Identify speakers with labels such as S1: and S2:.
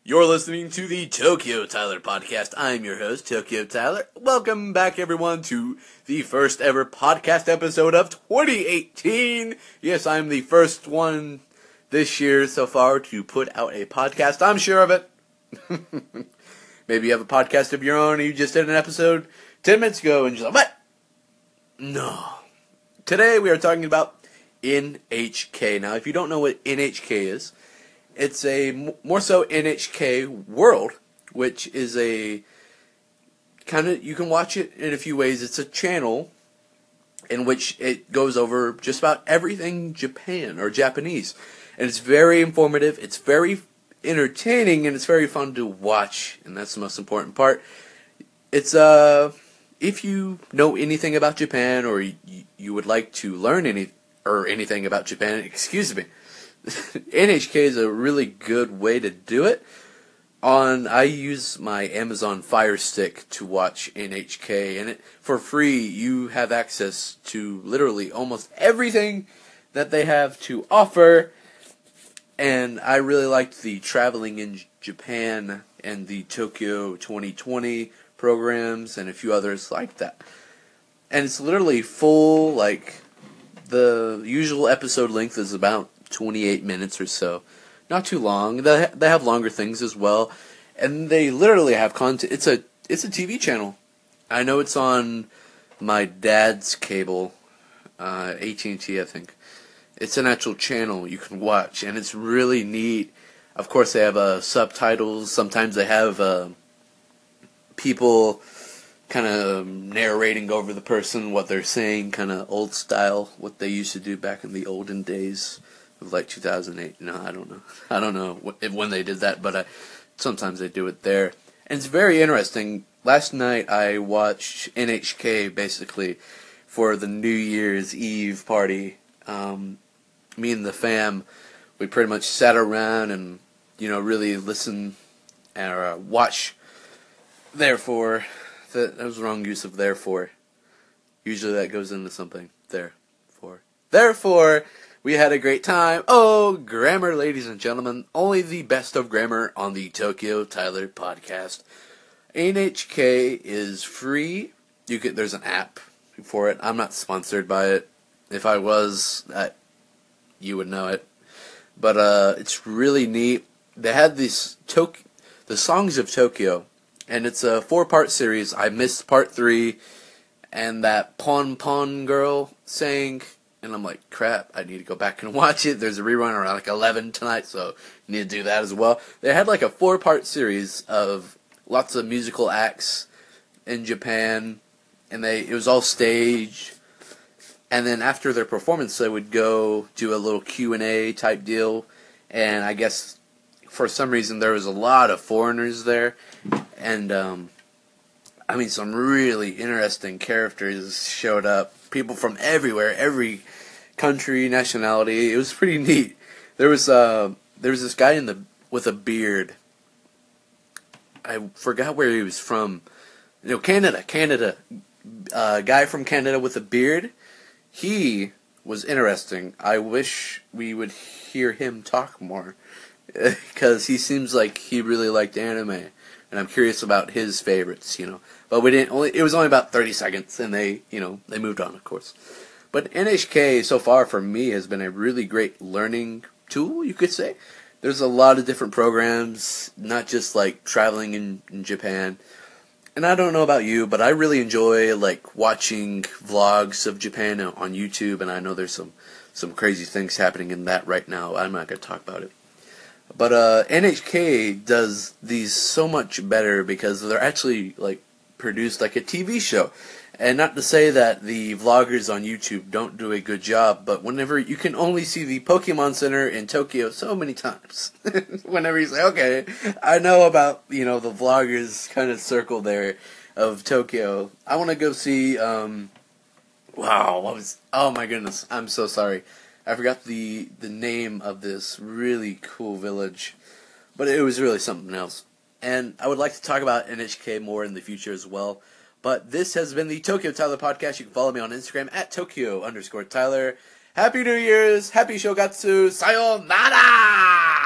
S1: You're listening to the Tokyo Tyler podcast. I'm your host, Tokyo Tyler. Welcome back, everyone, to the first ever podcast episode of 2018. Yes, I'm the first one this year so far to put out a podcast. I'm sure of it. Maybe you have a podcast of your own and you just did an episode 10 minutes ago and you're like, what? No. Today we are talking about NHK. Now, if you don't know what NHK is, it's a more so NHK World, which is a kind of, you can watch it in a few ways. It's a channel in which it goes over just about everything Japan or Japanese. And it's very informative, it's very entertaining, and it's very fun to watch. And that's the most important part. It's, if you know anything about Japan or you would like to learn anything about Japan, excuse me, NHK is a really good way to do it. I use my Amazon Fire Stick to watch NHK, and for free you have access to literally almost everything that they have to offer. And I really liked the Traveling in Japan and the Tokyo 2020 programs and a few others like that. And it's literally full, like, the usual episode length is about 28 minutes or so. Not too long. They have longer things as well. And they literally have content. It's a TV channel. I know it's on my dad's cable, AT&T, I think. It's an actual channel you can watch, and it's really neat. Of course, they have subtitles. Sometimes they have people kind of narrating over the person what they're saying, kind of old style, what they used to do back in the olden days of like 2008. No, I don't know when they did that, but sometimes they do it there. And it's very interesting. Last night I watched NHK basically for the New Year's Eve party. Me and the fam, we pretty much sat around and, really listen or watch. Therefore, that was the wrong use of therefore. Usually that goes into something. Therefore, we had a great time. Oh, grammar, ladies and gentlemen. Only the best of grammar on the Tokyo Tyler podcast. NHK is free. There's an app for it. I'm not sponsored by it. If I was, you would know it. But it's really neat. They had the Songs of Tokyo, and it's a 4-part series. I missed part 3, and that Pon Pon girl sang. And I'm like, crap, I need to go back and watch it. There's a rerun around like 11 tonight, so I need to do that as well. They had like a 4-part series of lots of musical acts in Japan, and it was all staged. And then after their performance, they would go do a little Q&A type deal. And I guess for some reason there was a lot of foreigners there. And, some really interesting characters showed up. People from everywhere, every country, nationality. It was pretty neat. There was this guy with a beard. I forgot where he was from. Canada. Guy from Canada with a beard. He was interesting. I wish we would hear him talk more, because he seems like he really liked anime, and I'm curious about his favorites, But we didn't. It was only about 30 seconds, and they moved on, of course. But NHK so far for me has been a really great learning tool, you could say. There's a lot of different programs, not just like traveling in Japan. And I don't know about you, but I really enjoy like watching vlogs of Japan on YouTube, and I know there's some crazy things happening in that right now. I'm not going to talk about it. But NHK does these so much better because they're actually like produced like a TV show. And not to say that the vloggers on YouTube don't do a good job, but whenever you can only see the Pokemon Center in Tokyo so many times. Whenever you say, okay, I know about, the vloggers kind of circle there of Tokyo. I want to go see, oh my goodness, I'm so sorry. I forgot the name of this really cool village, but it was really something else. And I would like to talk about NHK more in the future as well. But this has been the Tokyo Tyler podcast. You can follow me on Instagram at Tokyo_Tyler. Happy New Year's! Happy Shogatsu! Sayonara!